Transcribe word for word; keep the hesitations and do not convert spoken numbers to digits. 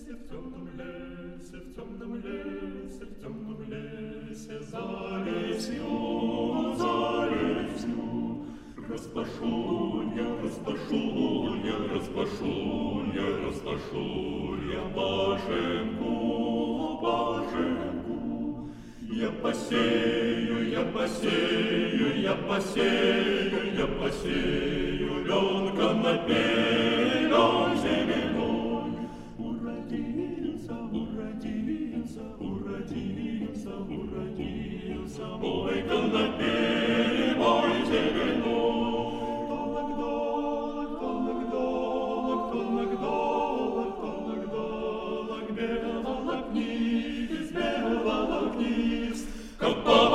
лесе, в темном лесе, в темном лесе, в темном лесе, за лесью, за лесью, распашу я, распашу я, распашу я, распашу я башенку, башенку. Я посею, я посею, я посею, я посею лёнка на пелён зеленой. Уродился, уродился, уродился, уродился мой конопель, мой зеленой. Долог, долог, долог, долог, долог, долог, долог, белого вниз, белого вниз. Копай!